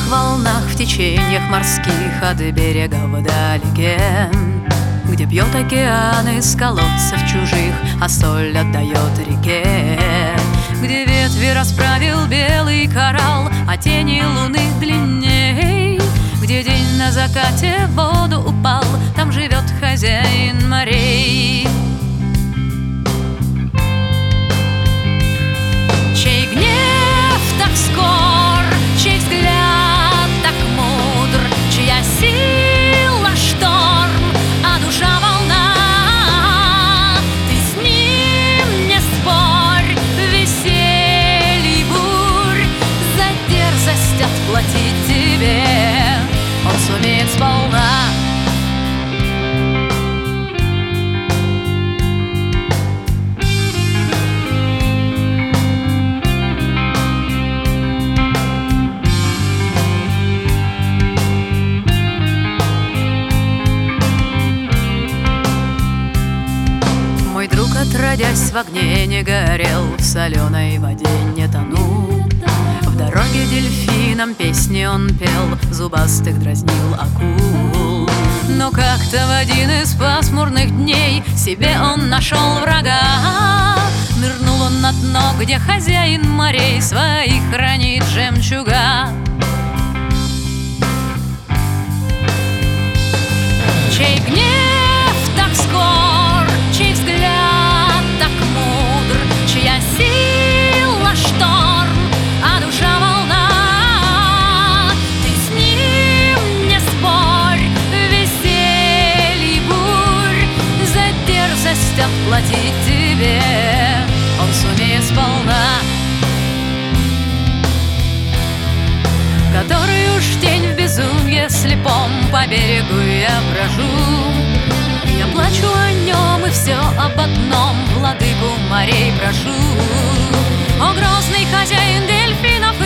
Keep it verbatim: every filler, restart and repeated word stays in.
волнах, в течениях морских, от берега вдалеке, где пьет океан из колодцев чужих, а соль отдает реке, где ветви расправил белый коралл, а тени луны длинней, где день на закате в воду упал, там живет хозяин морей. Чей гнев так скор, чей взгляд так мудр, чья сила шторм, а душа волна. Ты с ним не спорь, веселье бурь, за дерзость отплатить тебе он сумеет сполна. Мой друг, отродясь, в огне не горел, в соленой воде не тонул. В дороге дельфинам песни он пел, зубастых дразнил акул. Но как-то в один из пасмурных дней себе он нашел врага. Нырнул он на дно, где хозяин морей своих хранит жемчуга. Чей гнев так скор, чей взгляд так мудр, чья сила шторм, а душа волна. Ты с ним не спорь, веселье бурь, за дерзость отплатить тебе он сумеет сполна. Который уж день в безумье слепом по берегу я брожу, я плачу о нем и все об одном, владыку морей прошу. О, грозный хозяин дельфинов